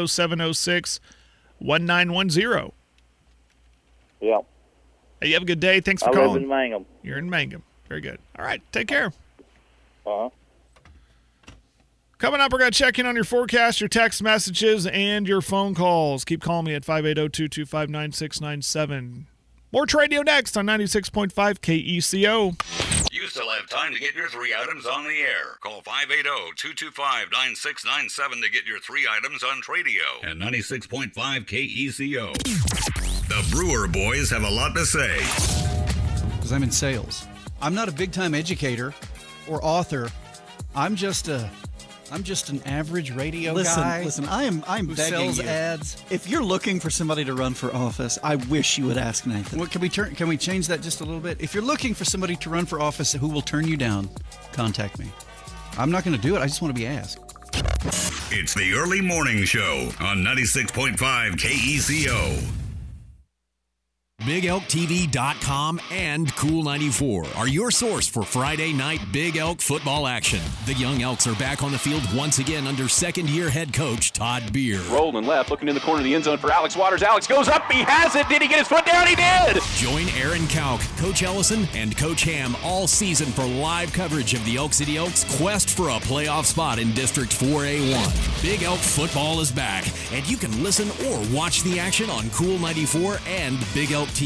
580-706-1910. Yeah. Hey, you have a good day. Thanks for I calling. live in Mangum. You're in Mangum. Very good. All right, take care. Uh-huh. Coming up, we're going to check in on your forecast, your text messages, and your phone calls. Keep calling me at 580-225-9697. More Tradio next on 96.5 KECO. You still have time to get your 3 items on the air. Call 580-225-9697 to get your 3 items on Tradio and 96.5 KECO. The Brewer Boys have a lot to say. Because I'm in sales. I'm not a big-time educator or author. I'm just an average radio guy. Listen, I'm who begging sells you. ads. If you're looking for somebody to run for office, I wish you would ask Nathan. Well, can we change that just a little bit? If you're looking for somebody to run for office who will turn you down, contact me. I'm not going to do it. I just want to be asked. It's the Early Morning Show on 96.5 KECO. BigElkTV.com and Cool 94 are your source for Friday night Big Elk football action. The Young Elks are back on the field once again under second-year head coach Todd Beer. Rolling left, looking in the corner of the end zone for Alex Waters. Alex goes up, he has it. Did he get his foot down? He did! Join Aaron Kauk, Coach Ellison, and Coach Ham all season for live coverage of the Elk City Elks' quest for a playoff spot in District 4A1. Big Elk football is back, and you can listen or watch the action on Cool 94 and BigElkTV.com.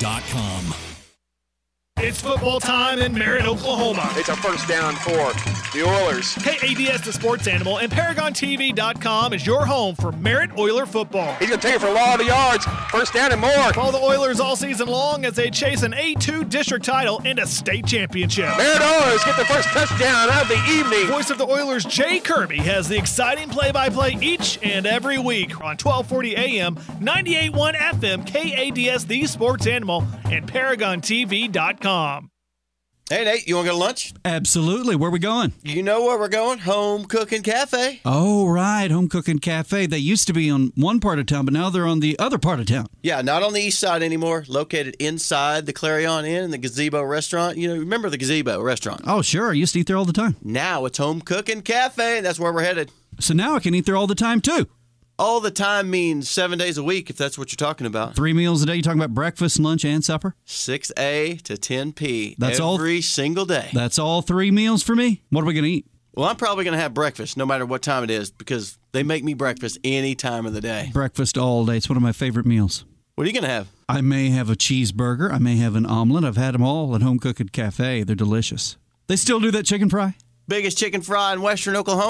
It's football time in Merritt, Oklahoma. It's a first down for the Oilers. KADS, the sports animal, and ParagonTV.com is your home for Merritt Oiler football. He's going to take it for a lot of yards. First down and more. Follow the Oilers all season long as they chase an A2 district title and a state championship. Merritt Oilers get the first touchdown of the evening. Voice of the Oilers, Jay Kirby, has the exciting play-by-play each and every week on 1240 AM, 98.1 FM, KADS, the sports animal, and ParagonTV.com. Hey, Nate, you want to go to lunch? Absolutely. Where are we going? You know where we're going. Home Cooking Cafe. Oh, right. Home Cooking Cafe. They used to be on one part of town, but now they're on the other part of town. Yeah, not on the east side anymore. Located inside the Clarion Inn and the Gazebo Restaurant. You know, remember the Gazebo Restaurant? Oh, sure. I used to eat there all the time. Now it's Home Cooking Cafe, and that's where we're headed. So now I can eat there all the time, too. All the time means 7 days a week, if that's what you're talking about. 3 meals a day. You talking about breakfast, lunch, and supper? 6A to 10P. That's every single day. That's all 3 meals for me? What are we going to eat? Well, I'm probably going to have breakfast no matter what time it is because they make me breakfast any time of the day. Breakfast all day. It's one of my favorite meals. What are you going to have? I may have a cheeseburger. I may have an omelet. I've had them all at Home Cooking Cafe. They're delicious. They still do that chicken fry? Biggest chicken fry in western Oklahoma.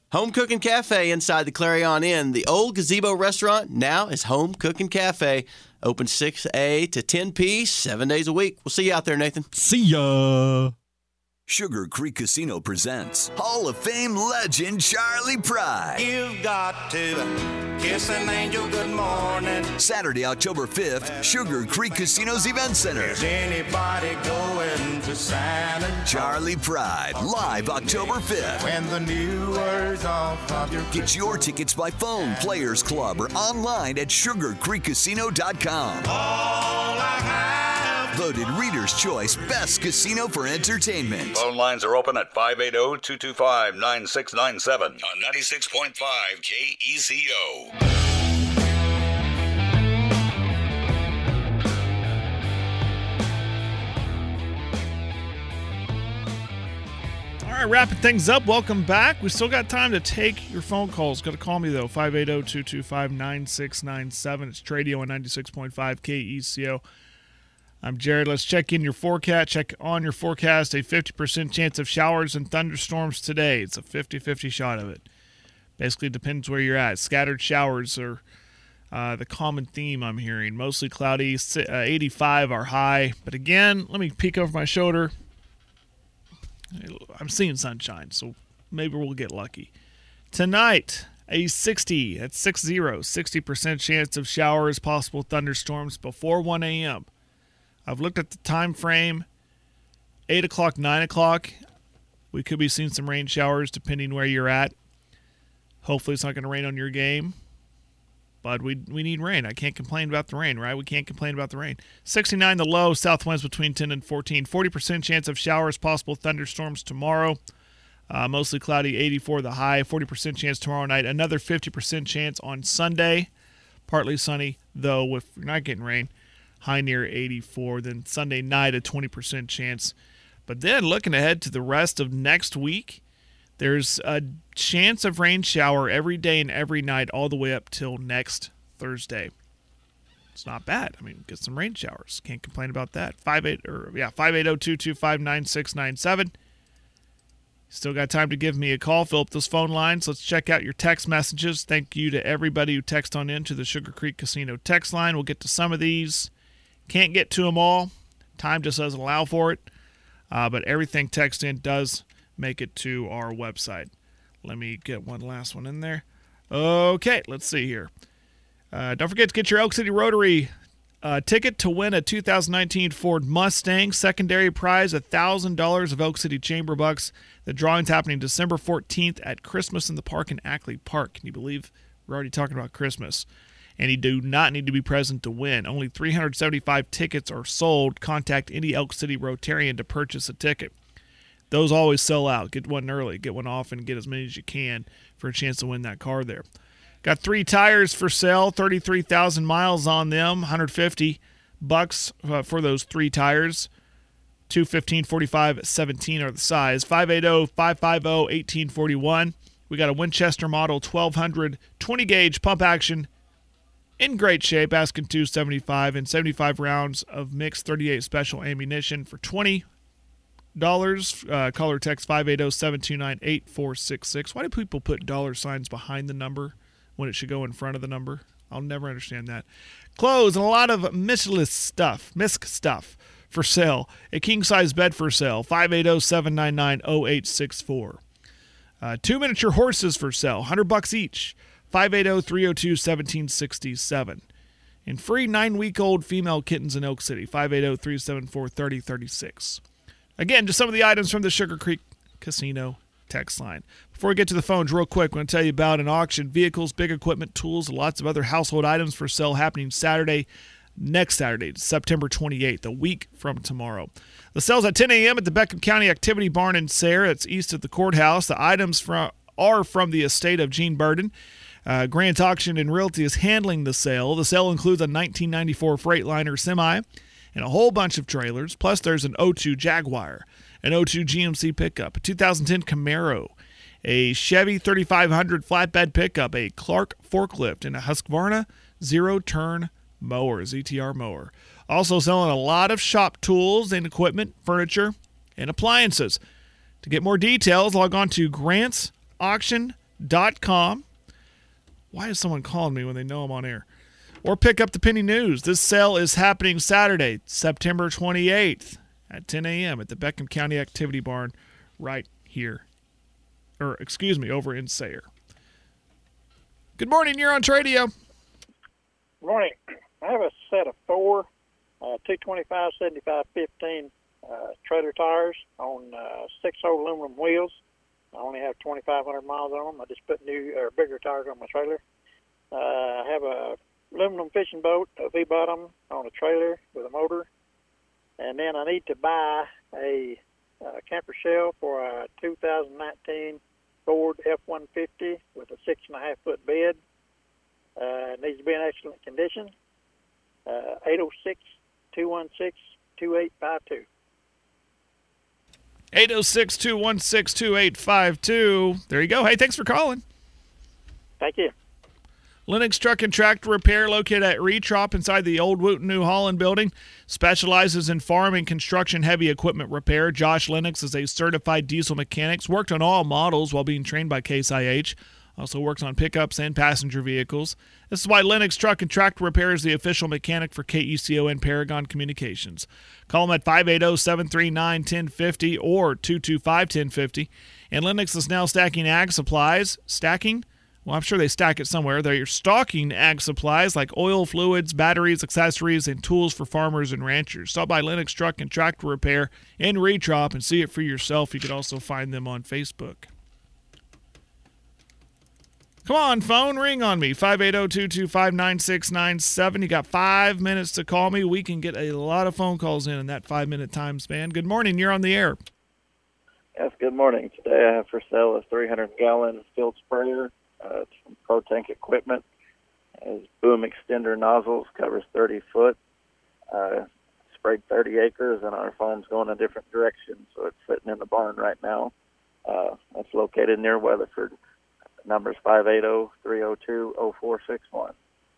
Home Cooking Cafe inside the Clarion Inn. The old Gazebo restaurant now is Home Cooking Cafe. Open 6A to 10P, 7 days a week. We'll see you out there, Nathan. See ya. Sugar Creek Casino presents Hall of Fame legend Charlie Pride. You've got to kiss an angel good morning. Saturday, October 5th, Sugar Creek Casino's Event Center. Is anybody going to Santa? Charlie Pride, live October 5th. When the new word's off of your... Get your tickets by phone, Players Club, or online at sugarcreekcasino.com. All I have. Voted Reader's Choice Best Casino for Entertainment. Phone lines are open at 580-225-9697 on 96.5 KECO. All right, wrapping things up. Welcome back. We still got time to take your phone calls. Got to call me, though, 580-225-9697. It's Tradio on 96.5 KECO. I'm Jared. Let's check in your forecast. Check on your forecast. A 50% chance of showers and thunderstorms today. It's a 50-50 shot of it. Basically depends where you're at. Scattered showers are the common theme I'm hearing. Mostly cloudy. 85 are high. But again, let me peek over my shoulder. I'm seeing sunshine, so maybe we'll get lucky. Tonight, a 60. That's 60% chance of showers, possible thunderstorms before 1 a.m. I've looked at the time frame, 8 o'clock, 9 o'clock. We could be seeing some rain showers depending where you're at. Hopefully it's not going to rain on your game. But we need rain. I can't complain about the rain, right? We can't complain about the rain. 69 the low, south winds between 10 and 14. 40% chance of showers, possible thunderstorms tomorrow. Mostly cloudy, 84 the high. 40% chance tomorrow night. Another 50% chance on Sunday. Partly sunny, though, if you're not getting rain. High near 84. Then Sunday night, a 20% chance. But then looking ahead to the rest of next week, there's a chance of rain shower every day and every night all the way up till next Thursday. It's not bad. I mean, get some rain showers. Can't complain about that. 580-225-9697. Still got time to give me a call. Fill up those phone lines. Let's check out your text messages. Thank you to everybody who texted on in to the Sugar Creek Casino text line. We'll get to some of these. Can't get to them all. Time just doesn't allow for it. But everything text in does make it to our website. Let me get one last one in there. Okay, let's see here. Don't forget to get your Elk City Rotary ticket to win a 2019 Ford Mustang. Secondary prize, $1,000 of Elk City Chamber bucks. The drawing's happening December 14th at Christmas in the Park in Ackley Park. Can you believe we're already talking about Christmas? And you do not need to be present to win. Only 375 tickets are sold. Contact any Elk City Rotarian to purchase a ticket. Those always sell out. Get one early. Get one off and get as many as you can for a chance to win that car there. Got 3 tires for sale, 33,000 miles on them, $150 for those 3 tires. 215, 45, 17 are the size. 580-550-1841. We got a Winchester Model 1200 20-gauge pump action in great shape, asking $275 and 75 rounds of mixed 38 special ammunition for $20. Call or text 580-729-8466. Why do people put $ behind the number when it should go in front of the number? I'll never understand that. Clothes and a lot of misc stuff for sale. A king-size bed for sale, 580-799-0864. 2 miniature horses for sale, $100 each, 580-302-1767. And free 9-week-old female kittens in Elk City, 580-374-3036. Again, just some of the items from the Sugar Creek Casino text line. Before we get to the phones, real quick, I'm going to tell you about an auction. Vehicles, big equipment, tools, and lots of other household items for sale happening next Saturday, September 28th, a week from tomorrow. The sale's at 10 a.m. at the Beckham County Activity Barn in Sayre. It's east of the courthouse. The items are from the estate of Gene Burden. Grant Auction and Realty is handling the sale. The sale includes a 1994 Freightliner semi and a whole bunch of trailers. Plus, there's an 02 Jaguar, an 02 GMC pickup, a 2010 Camaro, a Chevy 3500 flatbed pickup, a Clark forklift, and a Husqvarna zero-turn mower, ZTR mower. Also selling a lot of shop tools and equipment, furniture, and appliances. To get more details, log on to grantsauction.com pennynews.com. Why is someone calling me when they know I'm on air? Or pick up the Penny News. This sale is happening Saturday, September 28th at 10 a.m. at the Beckham County Activity Barn right here. Over in Sayre. Good morning. You're on Tradio. Good morning. I have a set of four 225, 75, 15 trailer tires on 6-hole aluminum wheels. I only have 2,500 miles on them. I just put new or bigger tires on my trailer. I have a aluminum fishing boat, a V-bottom on a trailer with a motor. And then I need to buy a camper shell for a 2019 Ford F-150 with a 6.5-foot bed. It needs to be in excellent condition. 806-216-2852. 806-216-2852. There you go. Hey, thanks for calling. Thank you. Lennox Truck and Tractor Repair, located at Retrop inside the old Wooten New Holland building, specializes in farm and construction heavy equipment repair. Josh Lennox is a certified diesel mechanic, worked on all models while being trained by Case IH. Also works on pickups and passenger vehicles. This is why Lennox Truck and Tractor Repair is the official mechanic for KECO and Paragon Communications. Call them at 580-739-1050 or 225-1050. And Lennox is now stacking ag supplies. Stacking? Well, I'm sure they stack it somewhere. They're stocking ag supplies like oil, fluids, batteries, accessories, and tools for farmers and ranchers. Stop by Lennox Truck and Tractor Repair in Retrop and see it for yourself. You can also find them on Facebook. Come on, phone, ring on me, 580-225-9697. You got 5 minutes to call me. We can get a lot of phone calls in that 5-minute time span. Good morning. You're on the air. Yes, good morning. Today I have for sale a 300-gallon field sprayer. It's from Pro Tank Equipment. It has boom extender nozzles, covers 30 foot. Sprayed 30 acres, and our farm's going a different direction, so it's sitting in the barn right now. That's located near Weatherford. Number's 580-302-0461.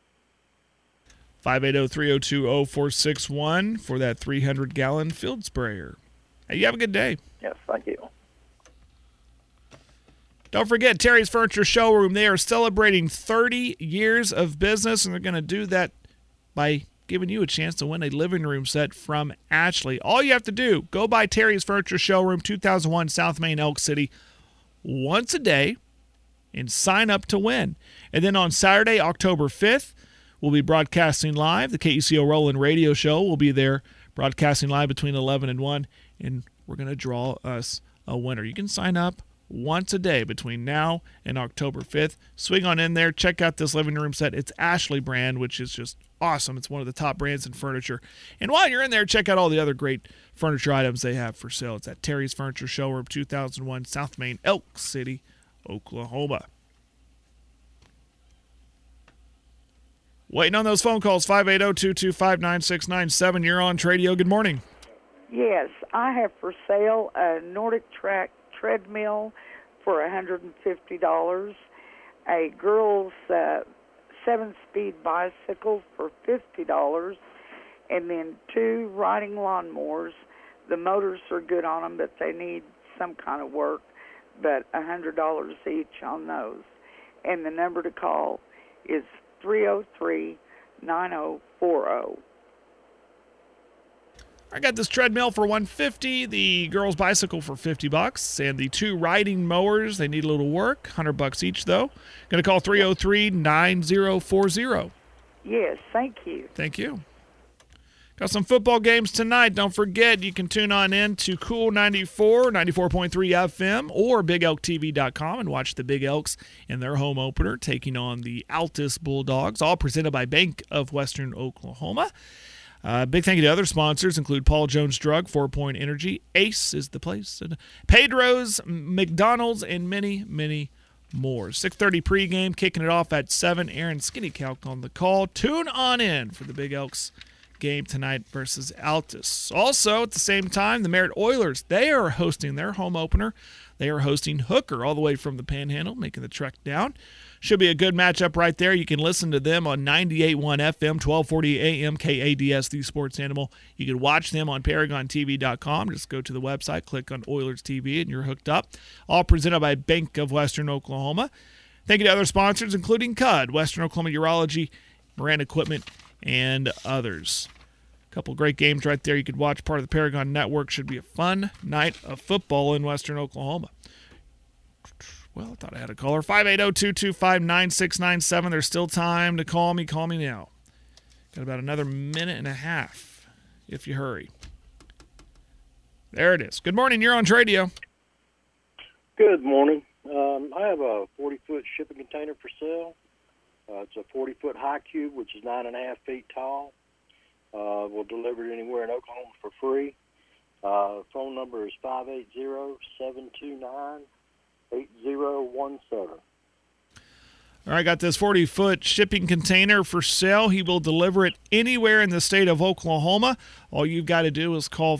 580-302-0461 for that 300-gallon field sprayer. Hey, you have a good day. Yes, thank you. Don't forget, Terry's Furniture Showroom. They are celebrating 30 years of business, and they're going to do that by giving you a chance to win a living room set from Ashley. All you have to do, go by Terry's Furniture Showroom, 2001 South Main, Elk City, once a day, and sign up to win. And then on Saturday, October 5th, we'll be broadcasting live. The KECO Roland Radio Show will be there broadcasting live between 11 and 1, and we're going to draw us a winner. You can sign up once a day between now and October 5th. Swing on in there. Check out this living room set. It's Ashley brand, which is just awesome. It's one of the top brands in furniture. And while you're in there, check out all the other great furniture items they have for sale. It's at Terry's Furniture Showroom, 2001 South Main, Elk City, Oklahoma. Waiting on those phone calls, 580-225-9697. You're on Tradio. Good morning. Yes, I have for sale a Nordic Track treadmill for $150, a girl's 7-speed bicycle for $50, and then 2 riding lawnmowers. The motors are good on them, but they need some kind of work, but $100 each on those. And the number to call is 303-9040. I got this treadmill for $150, the girl's bicycle for $50, and the 2 riding mowers, they need a little work, $100 each though. Going to call 303-9040. Yes, thank you. Thank you. Got some football games tonight. Don't forget, you can tune on in to Cool 94, 94.3 FM, or BigElkTV.com and watch the Big Elks in their home opener taking on the Altus Bulldogs, all presented by Bank of Western Oklahoma. Big thank you to other sponsors, include Paul Jones Drug, 4 Point Energy, Ace is the place, and Pedro's, McDonald's, and many, many more. 6:30 pregame, kicking it off at 7. Aaron Skinny Calc on the call. Tune on in for the Big Elks game tonight versus Altus. Also, at the same time, the Merritt Oilers, they are hosting their home opener. They are hosting Hooker all the way from the Panhandle, making the trek down. Should be a good matchup right there. You can listen to them on 98.1 FM, 1240 AM, KADS, the Sports Animal. You can watch them on ParagonTV.com. Just go to the website, click on Oilers TV, and you're hooked up. All presented by Bank of Western Oklahoma. Thank you to other sponsors, including CUD, Western Oklahoma Urology, Miranda Equipment, and others. A couple great games right there. You could watch part of the Paragon Network. Should be a fun night of football in Western Oklahoma. Well, I thought I had a caller. 580-225-9697. There's still time to call me. Call me now. Got about another minute and a half if you hurry. There it is. Good morning. You're on Radio. Good morning. I have a 40-foot shipping container for sale. It's a 40-foot high cube, which is 9.5 feet tall. We'll deliver it anywhere in Oklahoma for free. Phone number is 580-729-8017. All right, got this 40-foot shipping container for sale. He will deliver it anywhere in the state of Oklahoma. All you've got to do is call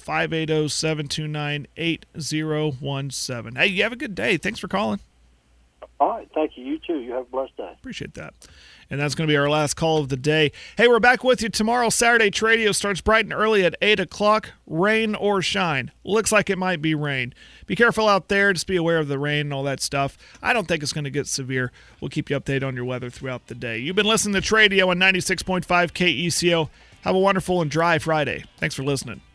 580-729-8017. Hey, you have a good day. Thanks for calling. All right, thank you. You too. You have a blessed day. Appreciate that. And that's going to be our last call of the day. Hey, we're back with you tomorrow. Saturday Tradio starts bright and early at 8 o'clock, rain or shine. Looks like it might be rain. Be careful out there. Just be aware of the rain and all that stuff. I don't think it's going to get severe. We'll keep you updated on your weather throughout the day. You've been listening to Tradio on 96.5 KECO. Have a wonderful and dry Friday. Thanks for listening.